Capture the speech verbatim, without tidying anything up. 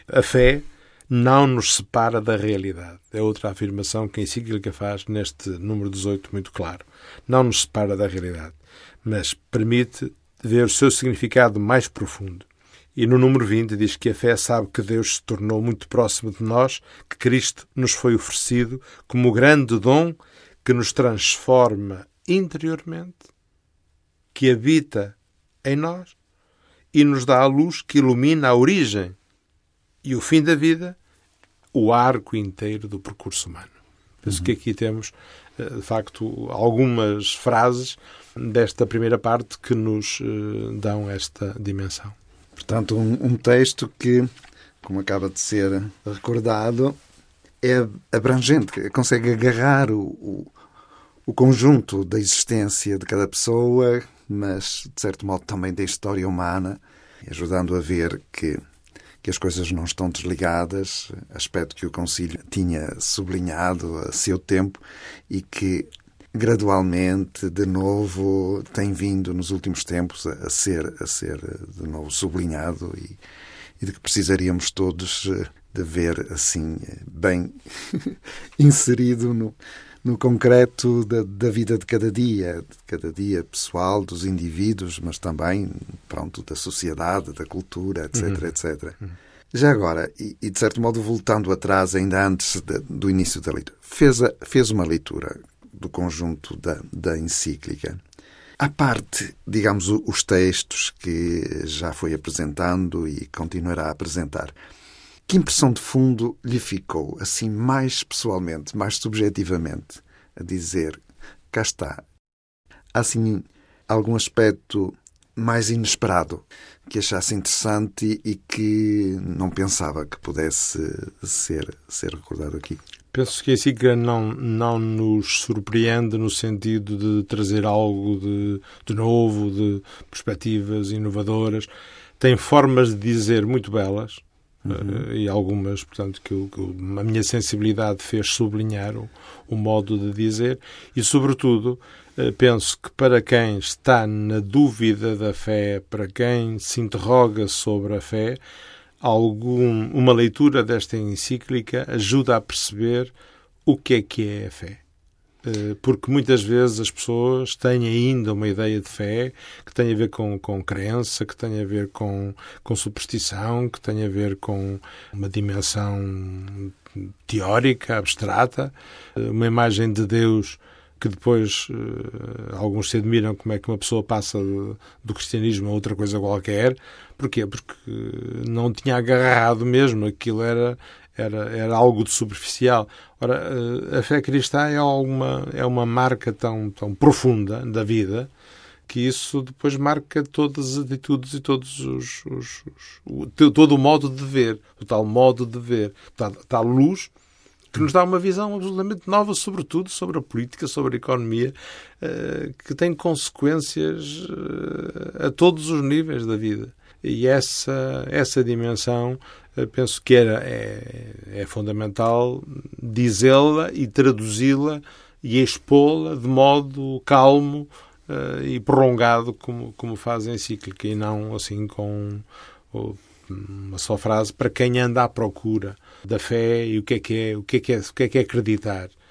A fé não nos separa da realidade. É outra afirmação que a encíclica faz neste número dezoito muito claro. Não nos separa da realidade, mas permite ver o seu significado mais profundo. E no número vinte diz que a fé sabe que Deus se tornou muito próximo de nós, que Cristo nos foi oferecido como o grande dom que nos transforma interiormente, que habita em nós e nos dá a luz que ilumina a origem e o fim da vida, o arco inteiro do percurso humano. Penso uhum. que aqui temos, de facto, algumas frases desta primeira parte que nos dão esta dimensão. Portanto, um, um texto que, como acaba de ser recordado, é abrangente, consegue agarrar o, o, o conjunto da existência de cada pessoa, mas, de certo modo, também da história humana, ajudando a ver que, que as coisas não estão desligadas, aspecto que o Concílio tinha sublinhado a seu tempo e que, gradualmente, de novo, tem vindo nos últimos tempos a ser, a ser de novo sublinhado e, e de que precisaríamos todos de ver assim bem inserido no, no concreto da, da vida de cada dia, de cada dia pessoal, dos indivíduos, mas também, pronto, da sociedade, da cultura, etc, uhum. etcétera. Uhum. Já agora, e, e de certo modo voltando atrás, ainda antes de, do início da leitura, fez, a, fez uma leitura do conjunto da, da encíclica. À parte, digamos, os textos que já foi apresentando e continuará a apresentar, que impressão de fundo lhe ficou, assim, mais pessoalmente, mais subjetivamente, a dizer, cá está, há, assim, algum aspecto mais inesperado que achasse interessante e que não pensava que pudesse ser, ser recordado aqui? Penso que a encíclica não, não nos surpreende no sentido de trazer algo de, de novo, de perspectivas inovadoras. Tem formas de dizer muito belas, uhum. uh, e algumas, portanto, que, eu, que eu, a minha sensibilidade fez sublinhar o, o modo de dizer e, sobretudo, uh, penso que para quem está na dúvida da fé, para quem se interroga sobre a fé, Algum, uma leitura desta encíclica ajuda a perceber o que é que é a fé. Porque muitas vezes as pessoas têm ainda uma ideia de fé que tem a ver com, com crença, que tem a ver com, com superstição, que tem a ver com uma dimensão teórica, abstrata, uma imagem de Deus que depois uh, alguns se admiram como é que uma pessoa passa de, do cristianismo a outra coisa qualquer. Porquê? Porque não tinha agarrado mesmo, aquilo era, era, era algo de superficial. Ora, uh, a fé cristã é uma, é uma marca tão, tão profunda da vida que isso depois marca todas as atitudes e todos os, os, os, o, todo o modo de ver, o tal modo de ver, tal, tal luz que nos dá uma visão absolutamente nova, sobretudo sobre a política, sobre a economia, que tem consequências a todos os níveis da vida. E essa, essa dimensão, penso que era, é, é fundamental dizê-la e traduzi-la e expô-la de modo calmo e prolongado, como, como faz a encíclica, e não assim com uma só frase para quem anda à procura da fé e o que é que é, o que é que é, o que é que é acreditar.